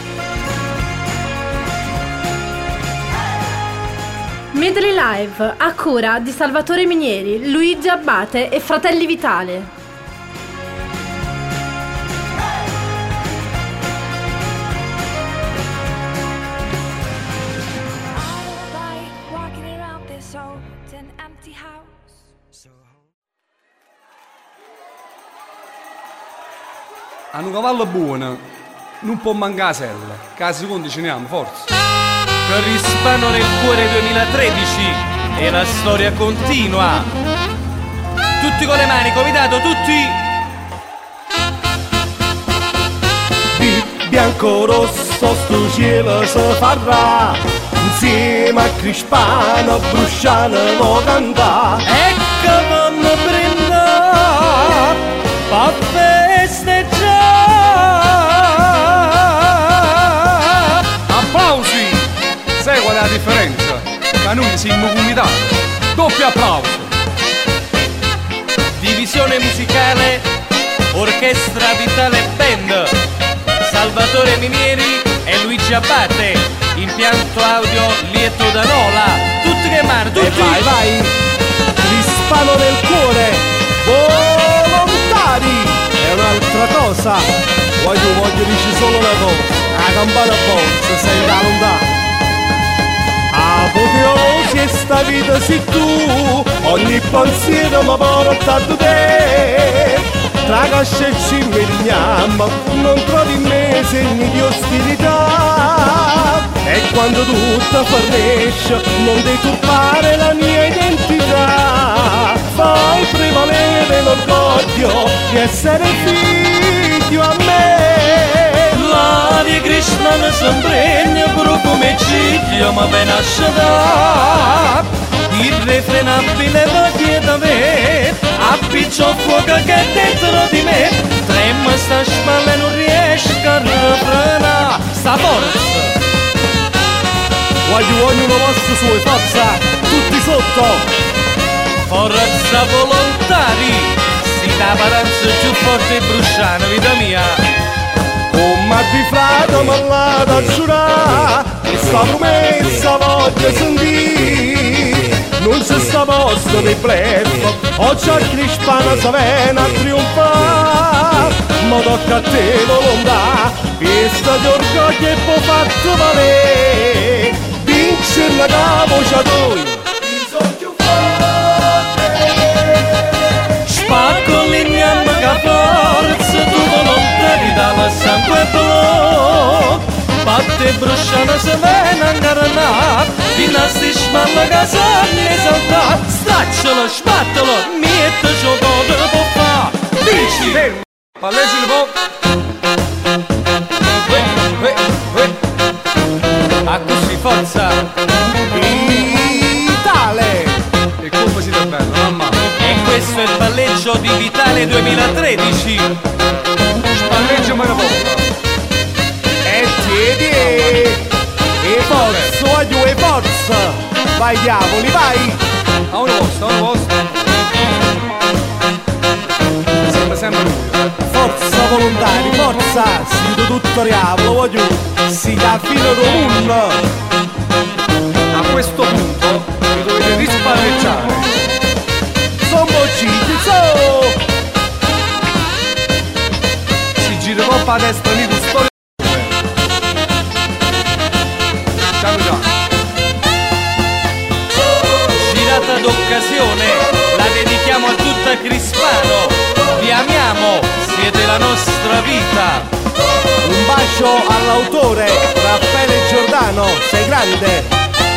Medley Live a cura di Salvatore Minieri, Luigi Abbate e Fratelli Vitale. A un cavallo buono non può mancare sella, che a secondi ce ne hanno, forza. Crispano nel cuore 2013 e la storia continua. Tutti con le mani, comitato, tutti. Di bianco rosso sto cielo si farà, insieme a Crispano Brusciano vo cantare. Ecco vanno brindare, pa' festeggiare. Applausi! Sai qual è la differenza? Che noi siamo comunità. Doppio applauso! Divisione musicale, Orchestra Vitale Band, Salvatore Minieri e Luigi Abbate, impianto audio Lieto Danola, tutti che mano, tutti! E vai, vai! Crispano nel cuore, volontari! È un'altra cosa, voglio dire solo una cosa, la campana forza, sei da lontano. Apoteosi è sta vita sei tu, ogni pensiero mi porta a te. Tra casce e ci merignamo, non trovi in me segni di ostilità. E quando tutto fornisce, non deturpare la mia identità. Fai prevalere l'orgoglio di essere figlio a me. La di Krishna mi s'impregna pure come ciglia ma ben asciutta. Irrefrenabile voglia da me, appiccio fuoco che è dentro di me. Trema sta spalla e non riesco a refrenare sta forza. Voglio ognuno vostro sue forza, tutti sotto. Forza volontari, si da paranza più forte e brusciano, vita mia. Come di frate mallata a giurare, questa promessa voglio sentire. Non c'è sta posto di bleffa, oggi a Crispana Savena a trionfare. Ma tocca a te volontà, festa di orgoglio e poi fatto valere. Vincere la capo c'ha tu. Spacco l'ignamma che forza, tu volontari dalla sangue blu. Batte brusciana se vena incarnata, dinasti smalla che sanno esaltata. Straccialo, spattalo, mietta gioco da può fa. Dici! Palleggi un po'! A così forza! Vitale! E come siete bello, mamma! E questo è il palleggio di Vitale 2013! Spalleggia me la porta! E tieni! E forza, voglio e forza! Vai diavoli, vai! A una posta, a una posta! Sempre lui! Forza volontari, forza! Sito tutto diavolo, voglio! Si dà fino del mondo! A questo punto vi dovete rispalleggiare! Sono bocciti, so! Si gira troppo a destra lì con storia. Ciao ciao! Girata d'occasione, la dedichiamo a tutta Crispano! Vi amiamo, siete la nostra vita! Un bacio all'autore, Raffaele Giordano, sei grande!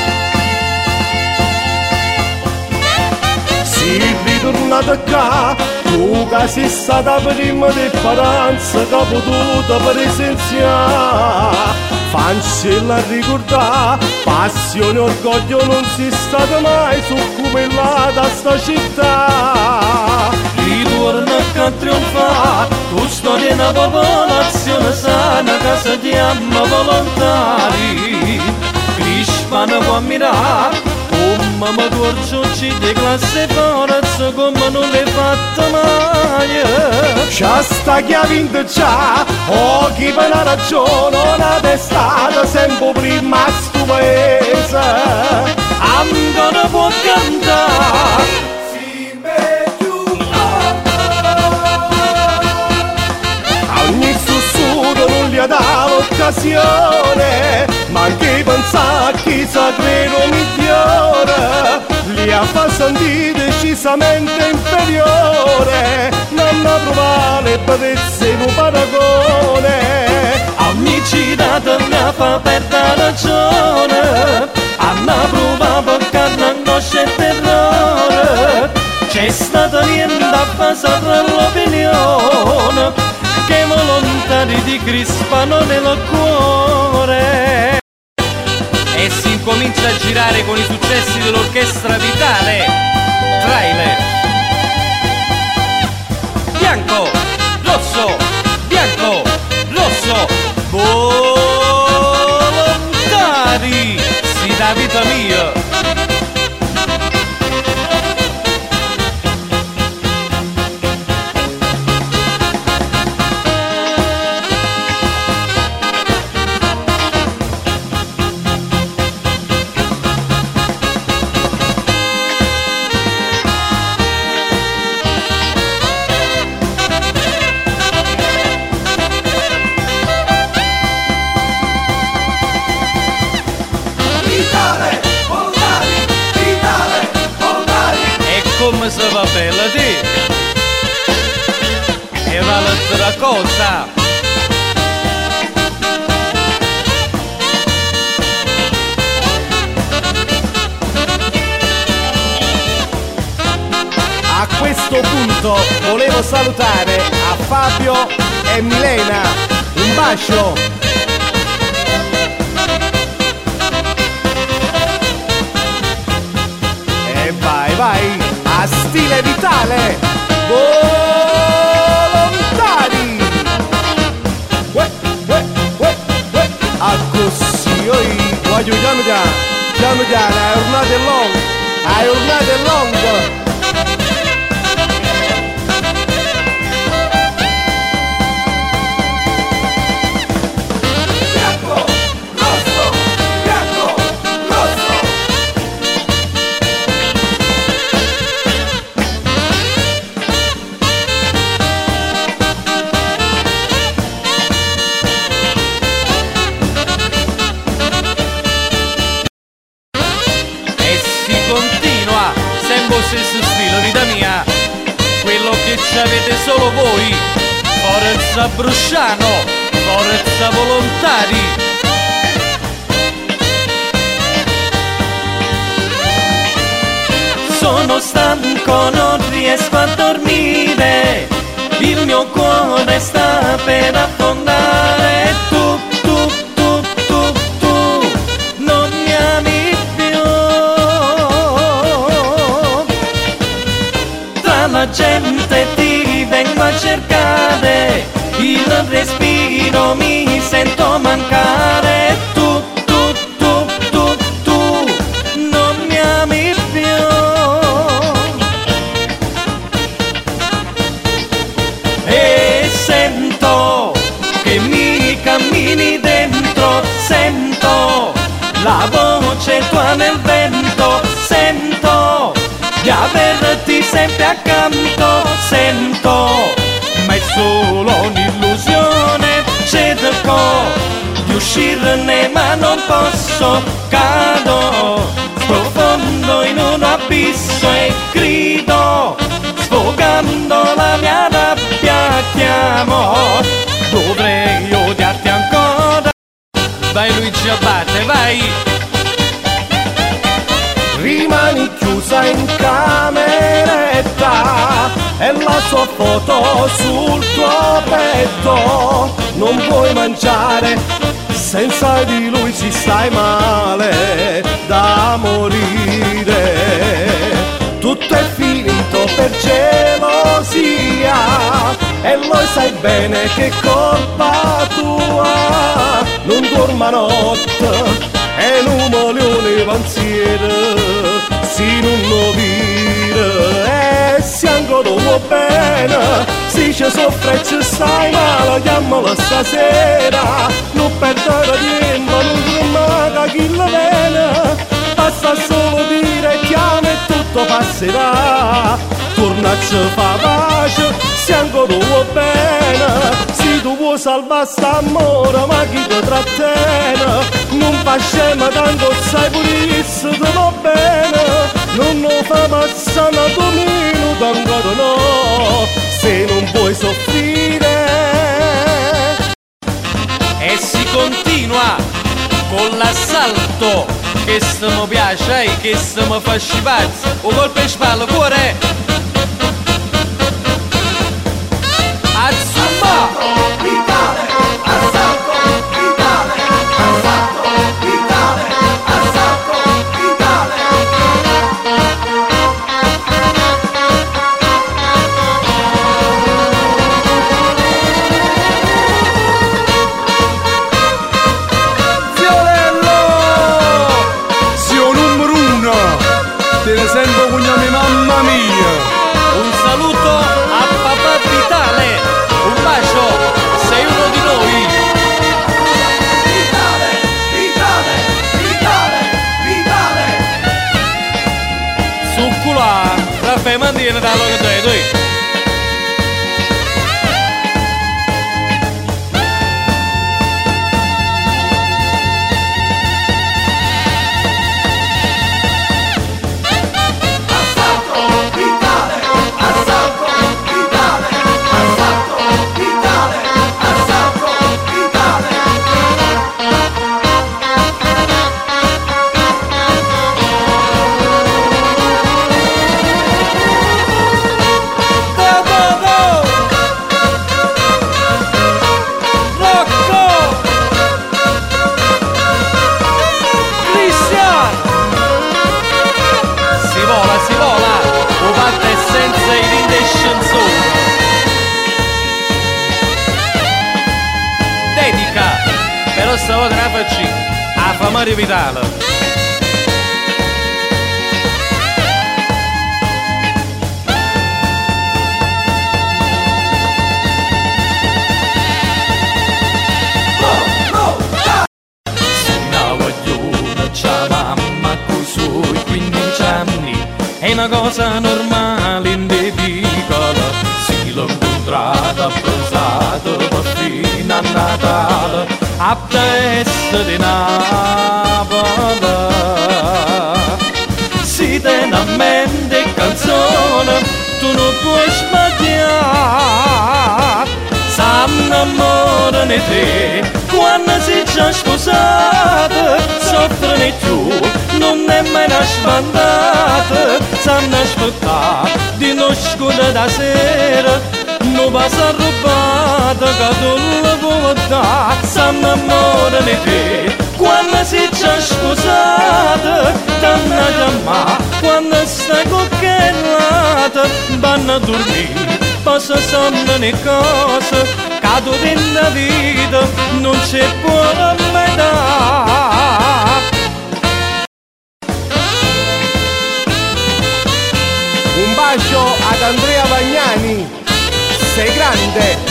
Si ritornata qua, tu che sei stata prima di paranza che ho potuto presenziare. Fancella a ricordare, passione e orgoglio non si stata mai succumellata a sta città. Ritorna a trionfare, tu storia una popolazione sana che si chiama volontari. Crispano può ammirare, come mi corciocci di classe forza come non l'hai fatta mai. C'ha sta che ha vinto già, Oh, chi per una ragione, una testata sempre prima a sto paese. Ancora può cantare. Ogni sussurro non gli dà l'occasione, ma che pensa chi sa credo migliore, li ha fa sentire decisamente inferiore, non mi provare bellezza in un paragone. Ogni citata mi fa perdere ragione, hanno provato perché non conosce il terrore, c'è stata niente a passare l'opinione, che volontari di crispano nel cuore. E si incomincia a girare con i successi dell'orchestra vitale. Trailer. Bianco, rosso, bianco, rosso. Volontari, si dà vita mia. Come se va bella di è un'altra cosa. A questo punto volevo salutare a Fabio e Milena, un bacio. E vai, a stile vitale, volontari. A così, oi, voglio piano piano, hai urlato long. Stesso stile, vita mia, quello che ci avete solo voi. Forza Brusciano, forza volontari. Sono stanco, non riesco a dormire, il mio cuore sta per affondare. Tu non mi ami più. La gente ti vengo a cercare, il respiro mi sento mancare. Tu non mi ami più. E sento che mi cammini dentro, sento la voce tua nel vento, sento di averti sempre accanto, sento, ma è solo un'illusione, cerco di uscirne ma non posso, cado, sprofondo in un abisso e grido, sfogando la mia rabbia, chiamo, dovrei odiarti ancora. Vai Luigi Abate, vai! Rimani chiusa in cameretta e la sua foto sul tuo petto. Non puoi mangiare, senza di lui ci stai male da morire. Tutto è finito per gelosia e lo sai bene che è colpa tua. Non dorma notte e non voglio pensiero, si non lo vire, e se ancora lo bene, si ci ci soffre e ci stai male, chiamalo stasera. Non perdere tempo, non tremare chi la viene. Basta solo dire chiama e tutto passerà. Torna a ci fa pace, se ancora vuoi bene. Se tu vuoi salvare st'amore, ma chi ti trattiene? Non fa scema, tanto sai purissimo, ti va bene. Non fa passare un tuo minuto, ancora no, se non puoi soffrire. E si continua con l'assalto, che se mi piace e che se mi fa scipazzo. Un colpo in spalla, cuore! Azzumba! Sento cognome mamma mia. Un saluto a papà Vitale, un bacio, sei uno di noi. Vitale, Vitale, Vitale, Vitale. Succula, Raffaele Mandina da lo che tu. Però stavolta la facci a Famario Vitale. Se una guagliona c'ha mamma coi suoi 15 anni, È una cosa normale, indepicata. si l'ho incontrata abbracciata per fino a Natale A testa di Napoli. si tiene a mente canzone, Tu non puoi sbagliare. s'annamorano di te quando si già sposata, soffrono più, non è mai una sbandata, sanno aspettare di non scuola da sera, non passa rubata che tu la vuoi dare, s'annamorano di te quando si già sposata, t'hanno chiamata quando stai cocchinata, vanno a dormire, passa sonno ne cose, cado della vita non si può mai dare. Un bacio ad Andrea Vagnani, sei grande.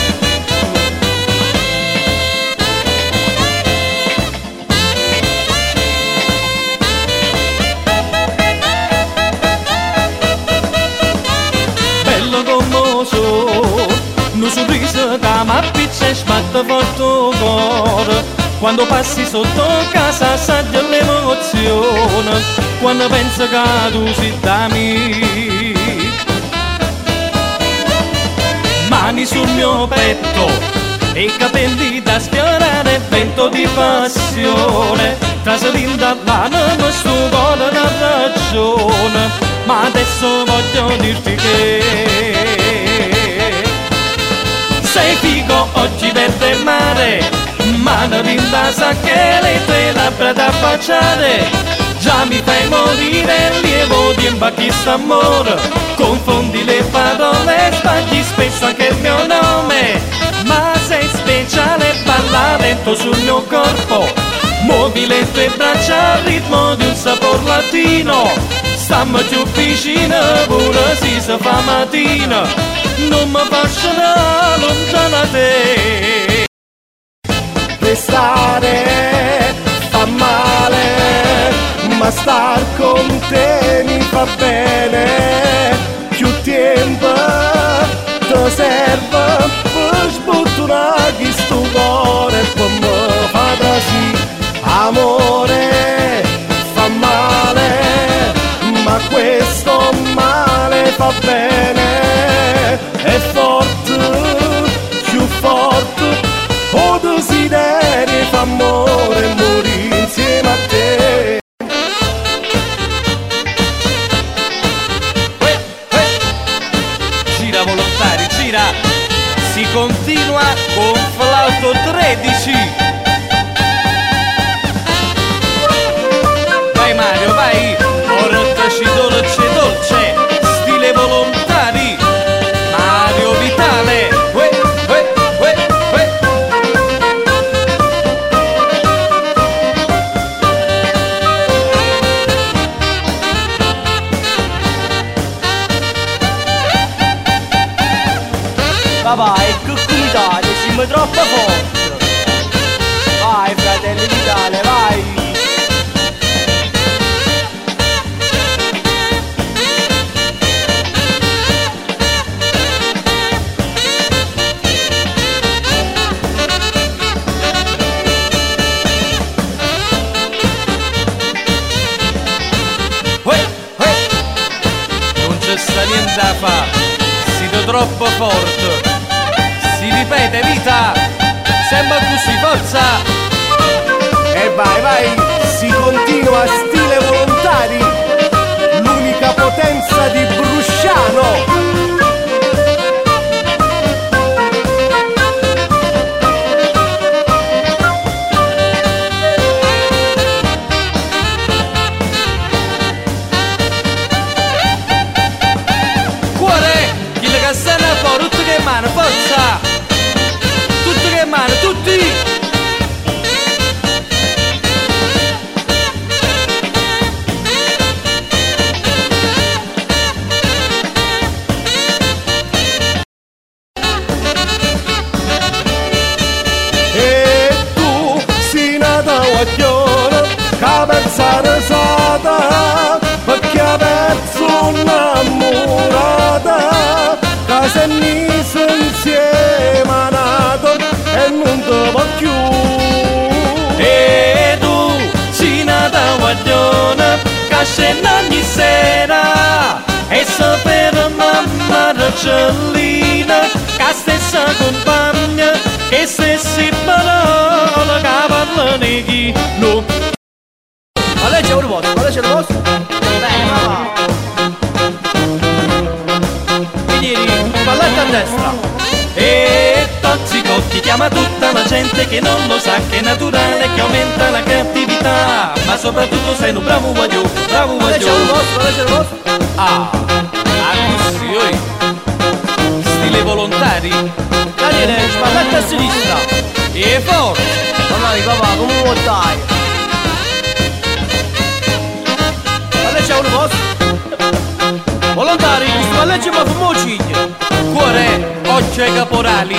Bello commoso, un sorriso che mi appiccia e sbatte forte il cuore. Quando passi sotto casa sai l'emozione, quando penso che tu sei da me. Mani sul mio petto e capelli da sfiorare, vento di passione, trasalendo dall'anima sto cuore da ragione, ma adesso voglio dirti che sei figo, oggi verde mare, mano linda sa che le tue labbra da baciare, già mi fai morire il lievo di imbacchista amore, confondi le parole, sbagli spesso anche il mio nome, ma sei speciale, balla lento sul mio corpo, muovi le tue braccia al ritmo di un sapor latino, Stammi più vicino pure se si fa mattina, non mi faccio da lontana da te. Restare fa male, ma star con te mi fa bene. Più tempo ti serve per sbottonare sto cuore e per me fa da sì. Amore fa male, ma questo male fa bene. È forte, più forte, o desideri fa amore e morire insieme a te. Gira volontari, gira, si continua con flauto 13. Vai Mario, vai, ora taci dolce dolce, stile volontari, Mario Vitale, uè, uè, uè, uè. Papà, è che comitate, siamo troppo forti. Vai fratelli Vitale, vai. Non c'è sta niente da fa, siete troppo forte. Si ripete vita, sembra così forza. E vai, vai, si continua stile volontari, l'unica potenza di Brusciano. Tutti che mano, forza! Tutti che mano, tutti! E tu sei nata guagliona, cavezza rosata, perché ha perso un'ammurata. Se mi insieme nato e non te va più. E tu sei nata guagliona, che scende ogni sera e sapere mamma Racellina, che stessa compagna, che stessi parole che parlano chi non. Ma lei c'è un posto, ma lei c'è un posto? Bene, mamma. Balletta a destra. E Tozzicotti chiama tutta la gente che non lo sa che è naturale, che aumenta la creatività. Ma soprattutto sei un bravo guaglione, bravo Ma lei c'è un guaglione. posto, ma lei c'è un posto? Ah, così, oi. Stile volontari. Daniele, spalletta a sinistra. E forza. Mamma mia, papà, come vuoi dai? Ma lei c'è un posto? Volontari, questo ma lei ci fa fumo ciglia. Cuore, occhio ai caporali.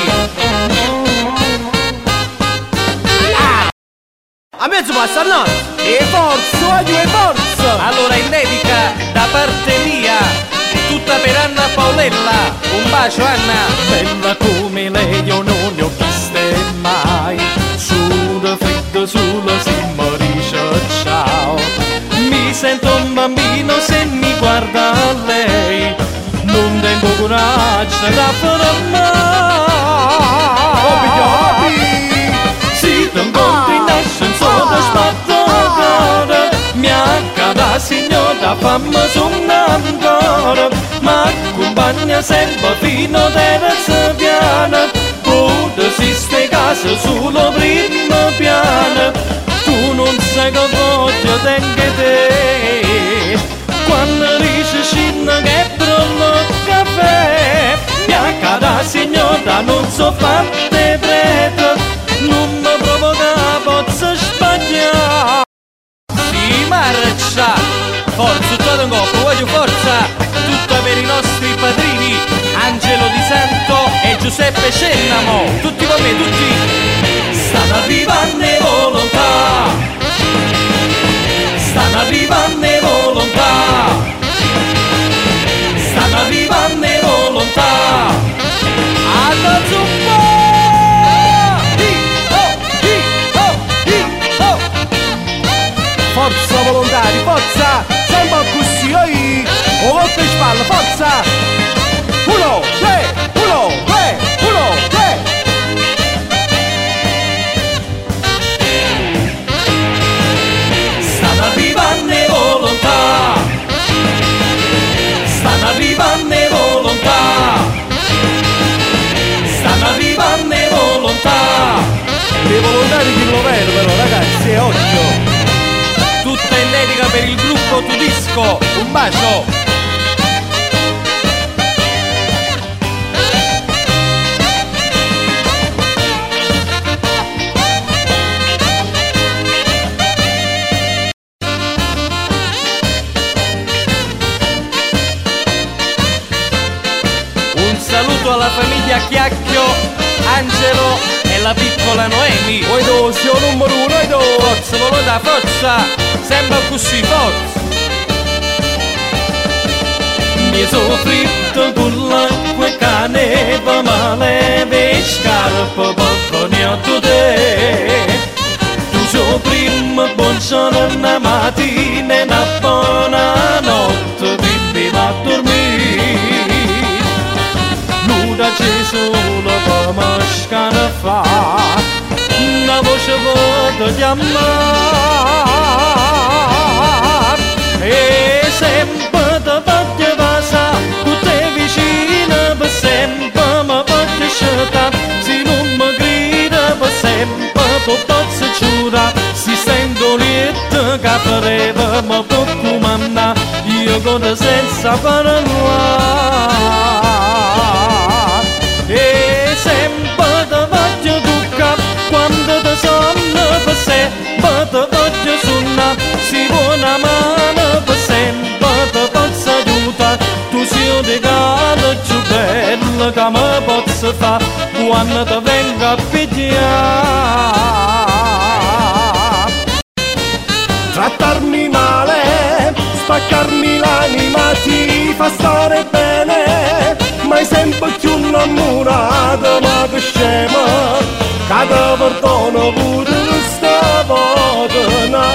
A mezzo passa al naso. E forza, e forza. Allora in dedica da parte mia, tutta per Anna Paolella. Un bacio Anna. Bella come lei io non ne ho viste mai. Sulla fredda sulla simmariscia ciao. Mi sento un bambino se mi guarda lei. Non tengo coraggio da fare mai. Si ti incontri in ascensore spazzata, mi accada signora fammi suonare ancora, ma accompagna sempre fino a terza piana, pure si ste casa sullo primo piano, tu non sai che voglio tenere te, quando dici scina che prendo caffè, mi accada signora non so fatte prete, non mi provoca pozza sbagliare. Si marcia, forza tutto in coppa. voglio forza tutta per i nostri padrini Angelo Di Santo e Giuseppe Cennamo. Tutti con me, tutti. Stanno arrivando le volontà, stanno arrivando le volontà, stanno arrivando le volontà. Alla zuppa! Forza volontari, forza! Sempre così, oi! O volta in spalla, forza! 1, 3, 1, 3, 1, 3! Stanno arrivando le volontà, stanno arrivando le volontà, stanno arrivando le volontà. Le volontari di Lovero però ragazzi, è occhio! Tutta in dedica per il gruppo Tudisco, un bacio! Un saluto alla famiglia Chiacchio, Angelo e la piccola Noemi. Oi do, sia numero 1, oi do! Forza, volontà, forza! Sembra così, forza! Mi sono fritto con l'acqua e caneva, ma le mie scarpe poco ne ho te. Tu sei prima, buongiorno, una mattina e una buona notte, quindi va a dormire. L'ora c'è solo per me scanfa, una voce vuota chiamare. E sempre ti voglio passare, con te vicino per sempre mi voglio scegliere. Se non mi grida per sempre, tu posso giurare. Se sento lieto che pareva mi può comandare, io conto senza parlare. E sempre ti voglio toccare, quando ti sonno per sempre ti voglio suonare. Si vuole una mano per sempre ti posso aiutare. Tu sei un regalo più bello che mi posso fare quando ti vengo a pigliare. Trattarmi male, spaccarmi l'anima ti fa stare bene, ma è sempre più innamorato, ma che scema, che ti perdono pure stavolta una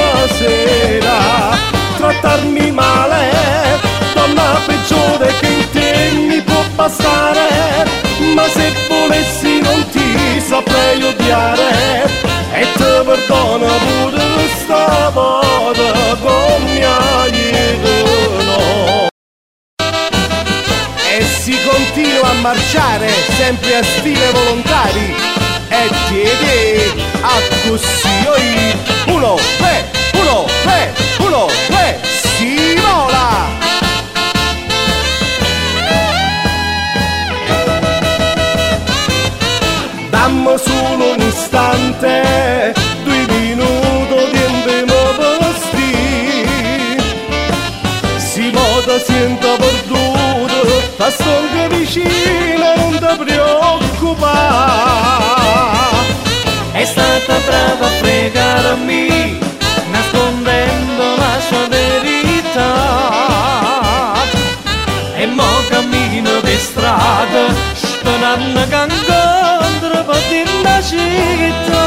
sera. Trattarmi male, donna peggiore che in te mi può bastare, ma se volessi non ti saprei odiare, e ti perdono pure stavolta come mi hai no. E si continua a marciare sempre a stile volontari, e tieni a così oi. 1, 3, 1, 3, 1, 3, si vola! Dammi solo un istante, 2 minuti di andiamo vestì. Si vota sento perduto, sta storia vicina, non ti preoccupare. È stata brava a fregarmi, nascondendo la sua verità. E mo cammino per strada, sperando che incontro per dire la città.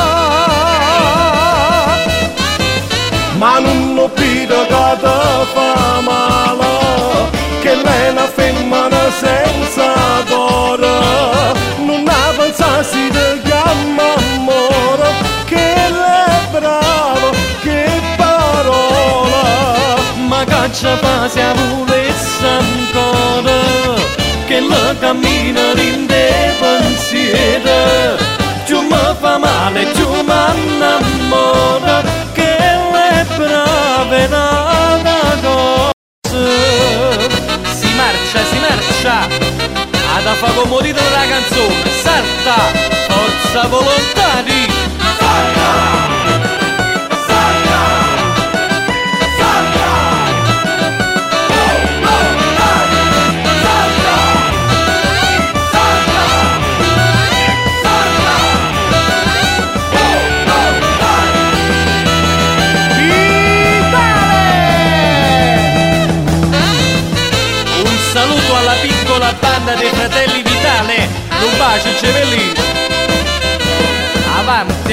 Ma non ho capito che ti fa male, che lei è una femmina senza cuore. Non ha pensassi di chiamare amore, che lei è brava, che parola. Ma che ci fa se volesse ancora, che la cammina in te pensiero. Giù mi fa male, giù mi innamora, che lei è brava e una cosa. Si marcia, ad a fa comodito della canzone, salta, forza volontari.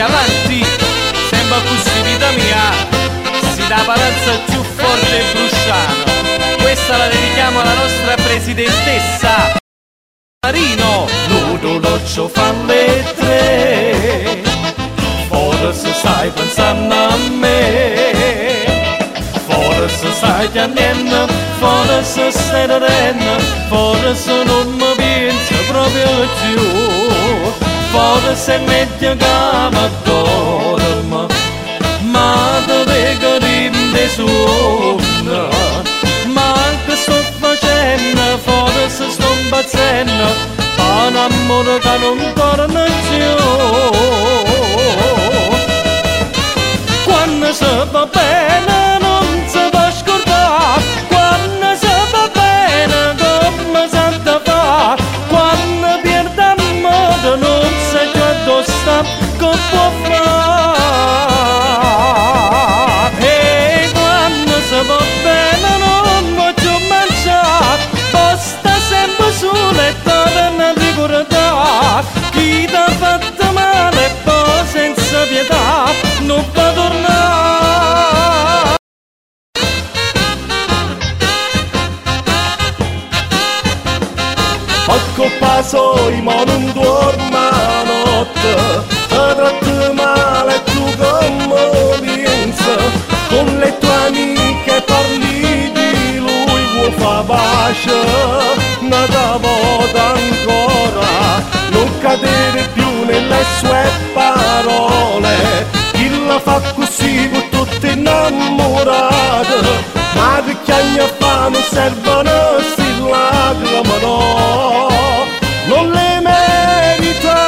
avanti, sempre così vita mia, si dà palazza più forte e brusciano. Questa la dedichiamo alla nostra presidentessa Marino. L'orologio fa le 3, forse stai pensando a me, forse stai chiamando, forse stai ridendo, forse non mi pensi proprio più, forse è meglio che mi dormo, ma dove che rinde sonno, ma che sto facendo, forse sto impazzendo, un amore che non torna più. Quando si va bene non si va scordare, quando si va bene come si deve fare, quando pierde amore non si già addossa che può fare. E quando si va bene non voglio mangiare, basta sempre sul letto per non ricordare chi ti ha fatto male e poi senza pietà non può tornare. Poco pasoi ma non dormo a notte, ti tratti male e tu come pensi, con le tue amiche parli di lui, vuoi fa pace, una volta ancora, non cadere più nelle sue parole, chi la fa così con tutte innamorate, ma che anni fa non servono sti lacrime, no, non le merita,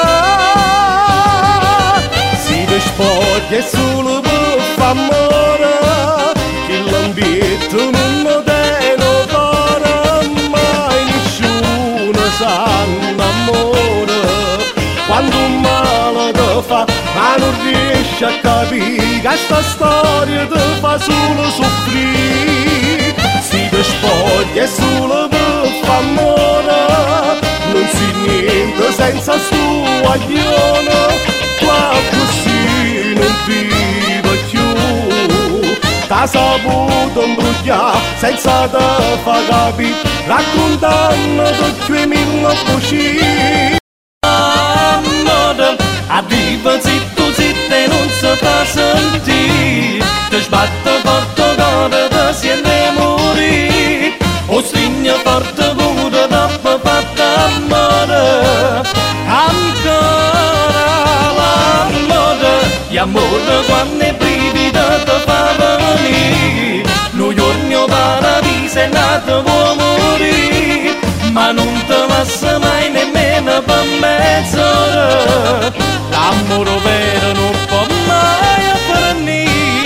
si rispoglia e solo per fa amore, che l'ambiente non lo deno para, mai nessuno sa amore, quando un male ti fa, ma non riesci a capire che sta storia ti fa solo soffrire, si ti spoglia e solo per fa amore, non si niente senza sto aglione, qua così non vivo più, t'ha saputo imbrugliare senza te fa capire, raccontando tutti i mille così. Amore, arriva zitto zitto e non si fa sentire, ti sbatte forte cuore, ti sente morire, o stringe forte pure dopo fatto amore, ancora l'amore, gli amore quando è brivida ti fa venire, noi giorni o paradiso è nato può morire, ma non ti passa mai nemmeno per mezz'ora, l'amore vero non può mai avvenire.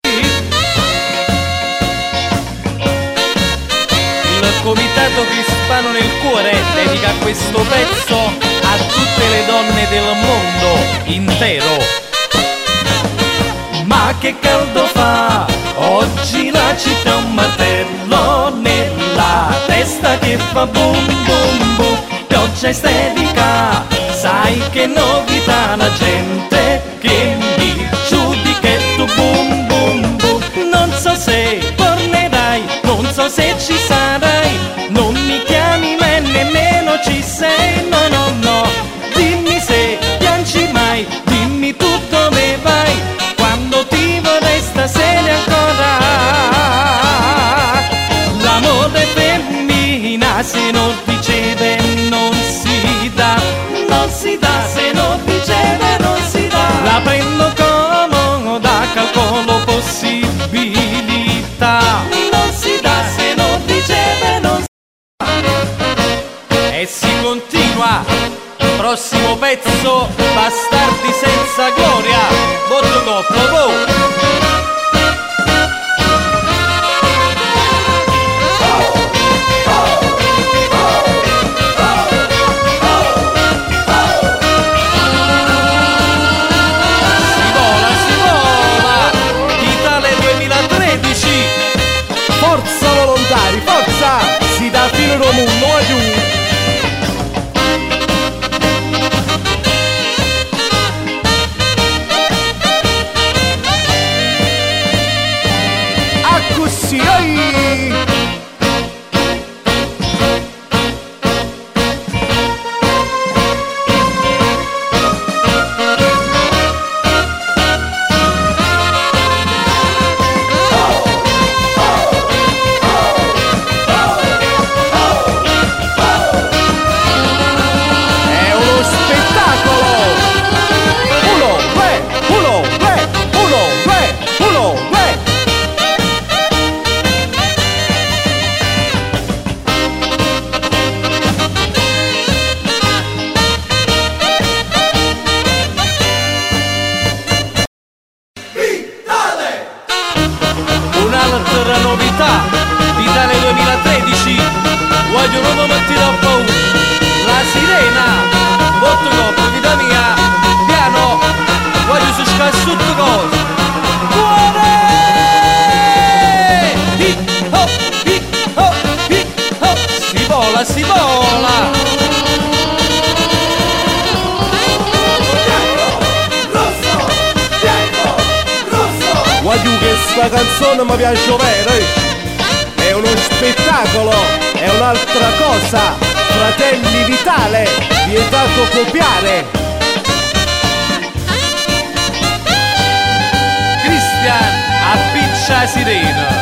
Il comitato cristiano nel cuore dedica questo pezzo a tutte le donne del mondo intero. Ma che caldo fa, oggi la città è un martello nella testa che fa boom boom boom, pioggia estetica, sai che novità la gente che mi giudica tu boom boom boom, non so se tornerai, non so se ci sarai, non mi chiami mai nemmeno ci sei, no no no, dimmi se piangi mai, dimmi tu dove vai, quando ti vorrei stasera ancora, l'amore femmina se non riceve non si dà, non si dà, se non riceve non si dà, la prendo come da calcolo possibilità, non si dà, se non riceve non si dà, e si continua, prossimo pezzo, bastardi senza gloria, voto doppio, go! Forza volontari, forza! Si dà fino al mondo, aiuto! novità, Vitale 2013, voglio non metti da paura, la sirena, botto coppo, vita mia, piano, voglio su scassutto cose, cuore! Hip hop, hip hop, hip hop, si vola, si vola! Voglio che sta canzone mi piace vero, è uno spettacolo, è un'altra cosa, Fratelli Vitale, vietato copiare. Cristian, appiccia sirena.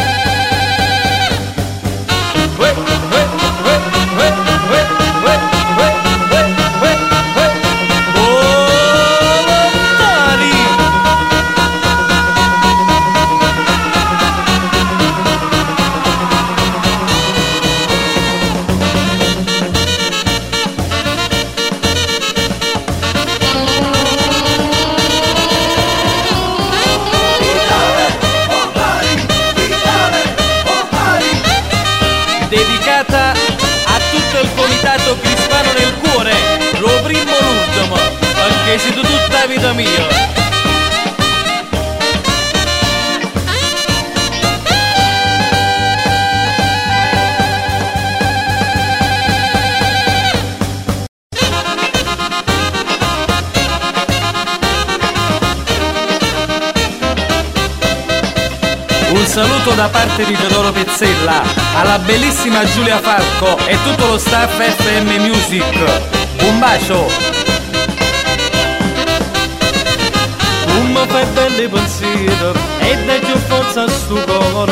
Dedicata a tutto il comitato crispano nel cuore, lo primo l'ultimo, perché siete tutta vita mia. Un saluto da parte di Teodoro Pezzella, alla bellissima Giulia Falco e tutto lo staff FM Music. Un bacio! Tu mi fai belli pensieri e dai più forza a sto cuore,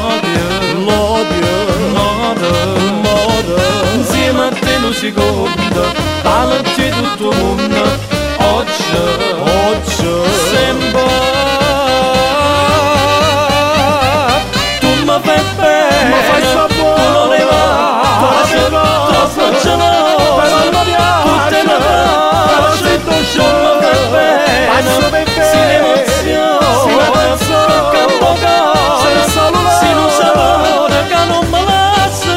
l'odio. Insieme a te non si conta, talanci tutto il mondo, oggi, sempre. Ma fai sapore, tu non le vai, troppo ce l'ho, però non piace, però se tu sciolo che bene, si l'emozione, campo si non sapore che non me lascia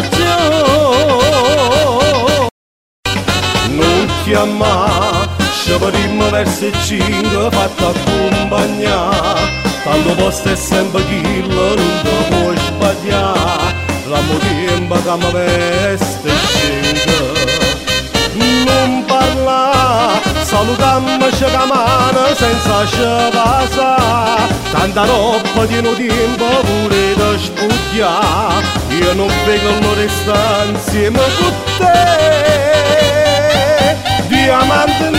giù. Non chiamare, sciaparimmo verso il 5, fatta accompagnare. Tanto posto è sempre killo, non ti puoi sbagliare. L'amo tempo che mi veste scende. Non parla, salutammoci la mano senza sciapasa. Tanta roba di no tempo pure da spugliare. Io non vengo a restare insieme con te. Diamante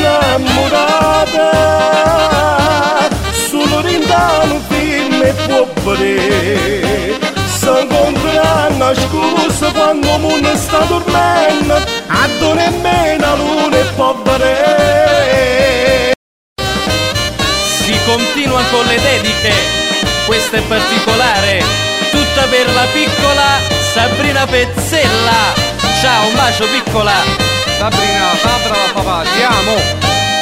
innamorata, solo rindano film e può vedere. Si incontreranno scusa quando il mondo sta dormendo, a dove nemmeno la luna è può vedere. Si continua con le dediche, questa è particolare, tutta per la piccola Sabrina Pezzella. Ciao, un bacio piccola. Sabrina, brava papà, ti amo.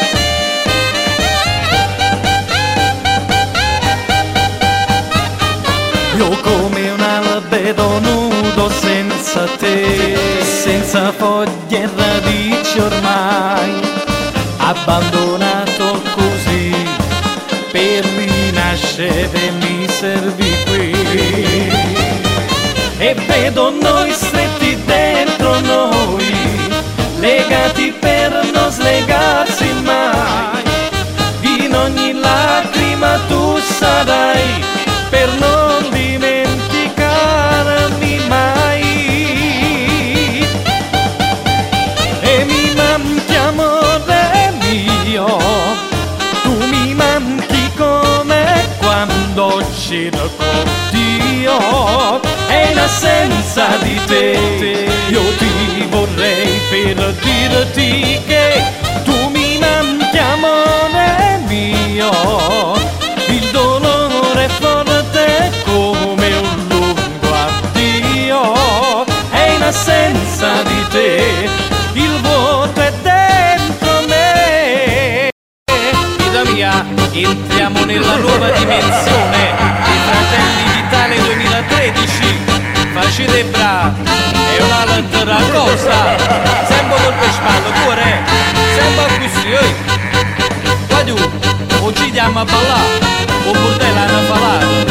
Io come un albedo nudo senza te, senza foglie e radici ormai, abbandonato così, per rinascere mi servi qui. E vedo noi stretti dentro noi, legati per non slegarsi mai. In ogni lacrima tu sarai, per non dimenticarmi mai. E mi manchi amore mio, tu mi manchi come quando c'ero con Dio. E in assenza di te io ti vorrei per dirti che tu mi manchi amore mio. Il dolore è forte come un lungo addio, e in assenza di te il vuoto è dentro me. Vita mia, entriamo nella nuova dimensione, i Fratelli Vitale 2013. 13, facile bra, è una lettera cosa, sempre col pespato, cuore, sempre così, qua tu, o ci andiamo a ballare, o bordello hanno falato.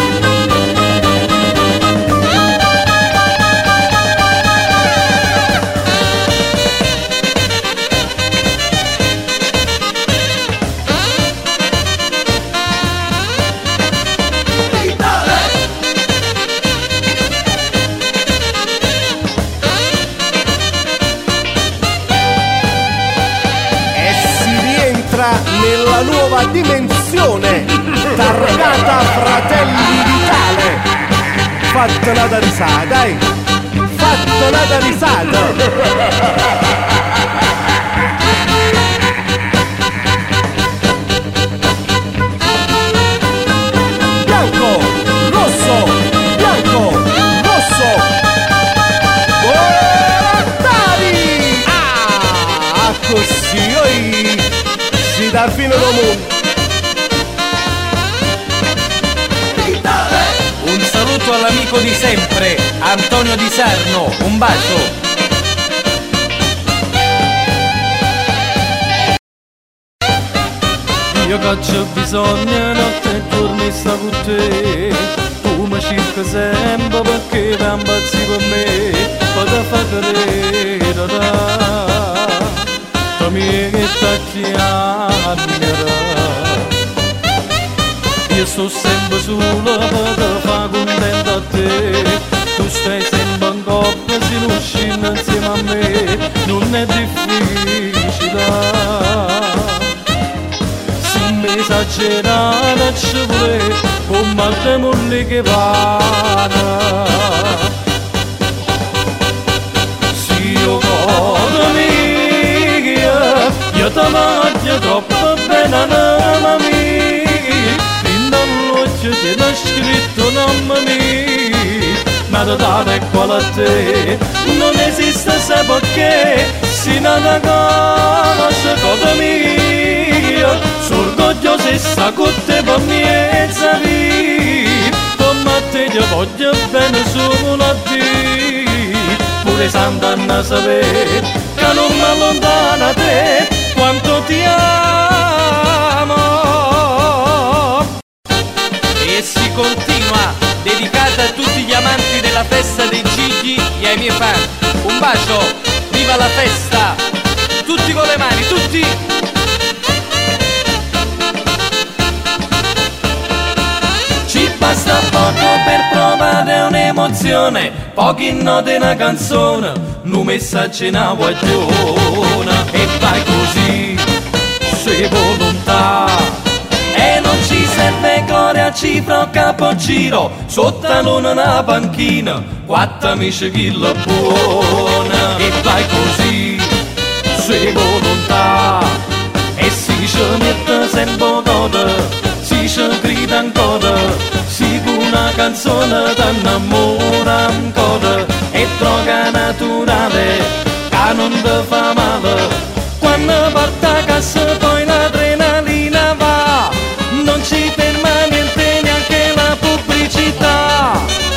Nella nuova dimensione targata Fratelli d'Italia. Fatela da risata, dai, fatela da risata. Bianco, rosso, bianco, rosso. Volontari! Ah, così, oi. Si dà fino al mondo. Un saluto all'amico di sempre, Antonio Di Sarno, un bacio. Io che c'ho bisogno, notte e giorni sta con te. Tu mi cerchi sempre perché ti ammazzi per me. Poi ti fa credere mia che t'acchiamerà. Io sto sempre solo per te fa contento a te. Tu stai sempre in coppia, si non scende insieme a me. Non è difficile. Se mi esagerare ci vuole, come altre mogli che vanno. Se io godo io ti voglio troppo bene, mamma mia. In dall'occhio ti ho scritto nome mio, ma da dare quale a te non esiste se perché si non conosce cosa mia. S'orgoglioso e sa con te per miezza vita, come a te io voglio bene solo a te. Pure Sant'Anna sapere che non mi allontana te quanto ti amo. E si continua, dedicata a tutti gli amanti della festa dei Gigli e ai miei fan. Un bacio, viva la festa, tutti con le mani, tutti. Ci basta poco per provare un'emozione, pochi note una canzone, un messaggio in guaglione. E vai così, sei volontà, e non ci serve gloria, cifra capogiro, sotto la luna una panchina, quattro amici chi la buona. E vai così, sei volontà, e si ci mette sempre coda, si ci grida ancora, si con una canzone t'annamora ancora. E droga naturale che non ti fa male, quando porta a casa poi l'adrenalina va, non ci ferma niente neanche la pubblicità.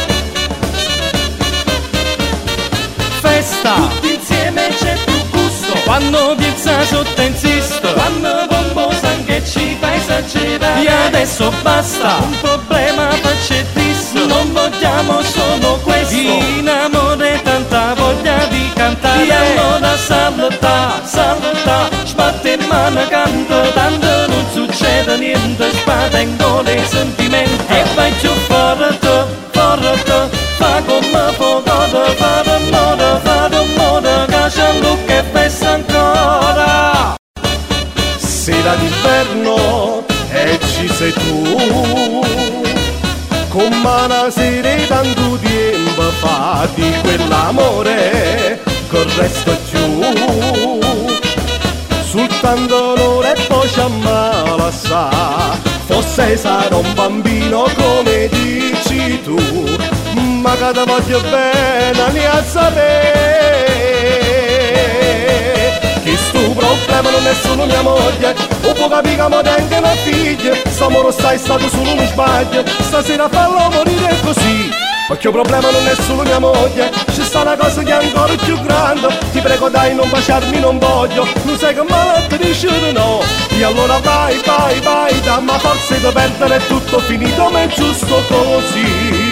Festa, tutti insieme c'è più gusto, quando piazza sotto insisto, quando bombo sangue ci fa esagerare. E adesso basta, un problema faccia triste, non vogliamo solo questo, in amore tanta voglia di cantare. E allora salta, salta, sbatte in mano canta, tanto non succede niente, spatengo i sentimenti. E vai più forte, forte, fa come può godo, fare un modo, che c'è Luca e festa ancora. Sera d'inverno e ci sei tu, con una sera tanto tempo fa di quell'amore che resta giù, soltanto l'ora e poi ci ammalassa. Forse sarà un bambino come dici tu, ma che ti voglio bene ne a sapere che sto problema non è solo mia moglie, o può capire che mi tengo una figlia. St'amore stai stato solo uno sbaglio, stasera fallo morire così. Perché il problema non è solo mia moglie, ci sta una cosa che è ancora più grande. Ti prego dai, non baciarmi, non voglio, non sai che male dici no. E allora vai, vai, vai, dammi forza di perdere, è tutto finito, ma è giusto così.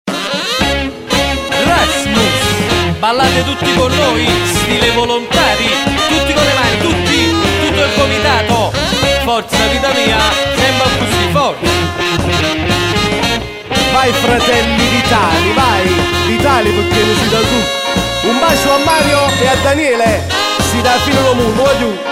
Rasmus, ballate tutti con noi, stile volontari, tutti con le mani, tutti, tutto il comitato. Forza vita mia, sembra così forte. Vai fratelli Vitali, vai, Vitali perché ne si da tu. Un bacio a Mario e a Daniele, si dà fino al mondo, va giù.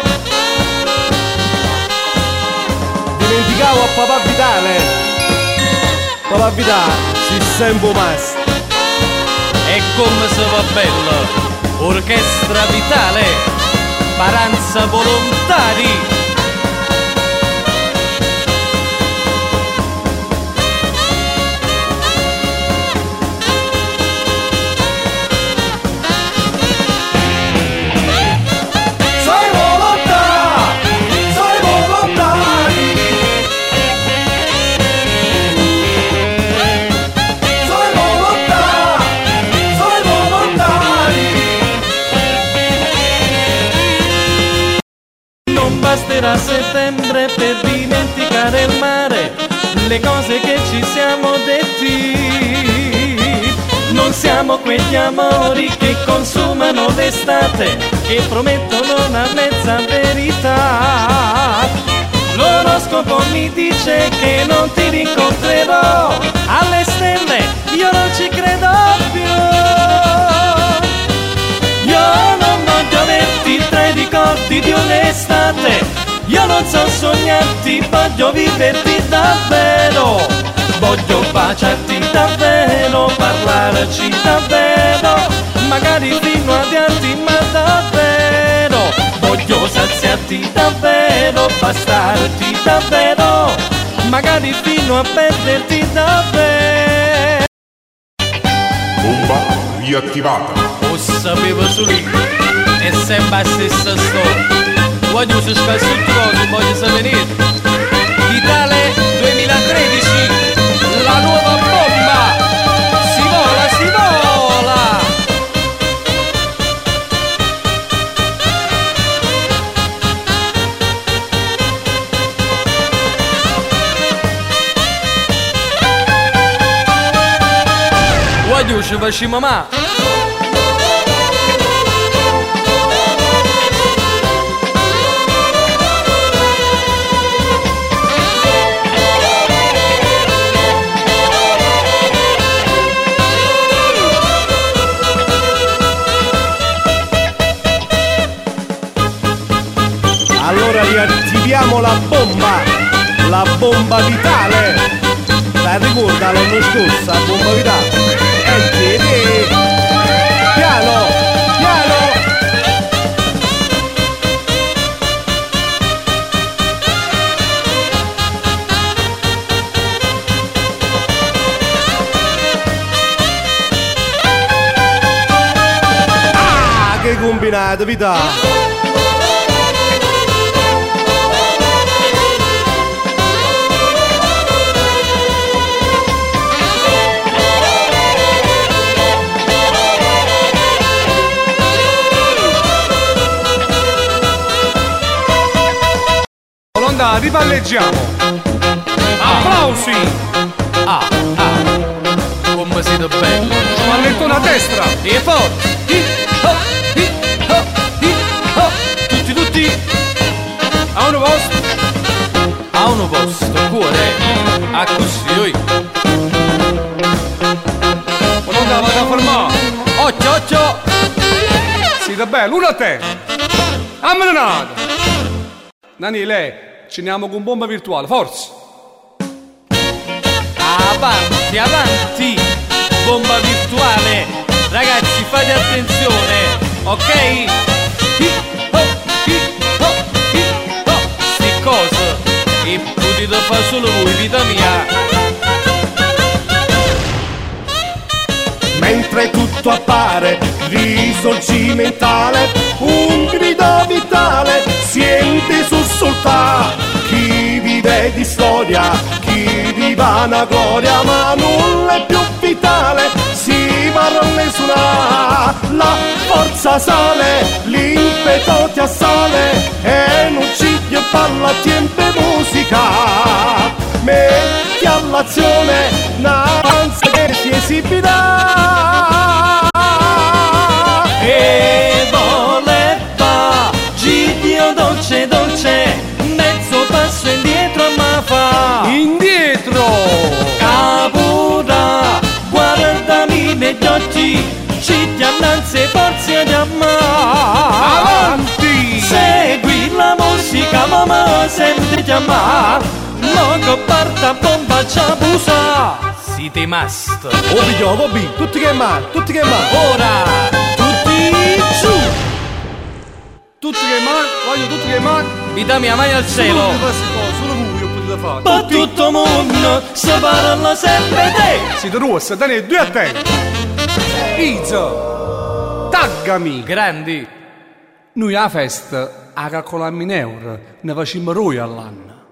Dimenticavo a papà Vitale. Papà Vitale, si sempre mas. E come se va bello, orchestra vitale, paranza volontari. Basterà settembre per dimenticare il mare, le cose che ci siamo detti. Non siamo quegli amori che consumano d'estate, che promettono una mezza verità. L'oroscopo mi dice che non ti rincontrerò, alle stelle io non ci credo più. Io non voglio averti tra i ricordi di un'estate, io non so sognarti, voglio viverti davvero. Voglio baciarti davvero, parlarci davvero, magari fino a odiarti, ma davvero. Voglio saziarti davvero, bastarti davvero, magari fino a perderti davvero. Bomba riattivata. Lo sapevo solo io, è sempre la stessa storia. Voglio se spesso tutti cose, voglio sapere. Vitale 2013, la nuova bomba. Si vola, si vola. Voglio ci facciamo ma. Allora riattiviamo la bomba vitale. La ricorda l'anno scorso, la bomba vitale. Piano, piano. Ah, che combinato, vitale. Ripalleggiamo. Applausi. Come siete belli. Spallettone a destra. E forte. Tutti. A un posto. A un posto, cuore. A così, oi. Non andava da fermare. Occhio. Siete belli, uno a te. Ammenata. Daniele, ci andiamo con bomba virtuale, forza! Avanti, bomba virtuale. Ragazzi, fate attenzione, ok? Sti cose e potete fare solo voi, vita mia. Mentre tutto appare risorgimentale, un grido vitale sente sussultare. Chi vive di storia, chi vive vana gloria ma nulla è più vitale, si parla suona, la forza sale, l'impeto ti assale e non ci parla tempo musica, metti all'azione un'ansia che si esibirà e voleva Giglio dolce dolce, mezzo passo indietro ma fa Indietro! Capura, guardami negli occhi, ci ti annanzi forze di amare. Avanti! Segui la musica, mamma senti chiamare, non che parta bomba ci abusa. Siete must. oh figlio, Bobby, tutti che ma, Ora, tutti giù. Tutti che voglio tutti che Vita mia, mani al cielo. Solo voi ho potuto fare. Per tutto il mondo, si parla sempre te. Siete rosse, Daniele, 2 a te. Izzo, taggami. Grandi. Noi a festa, a calcolarmi in euro, ne facciamo noi all'anno.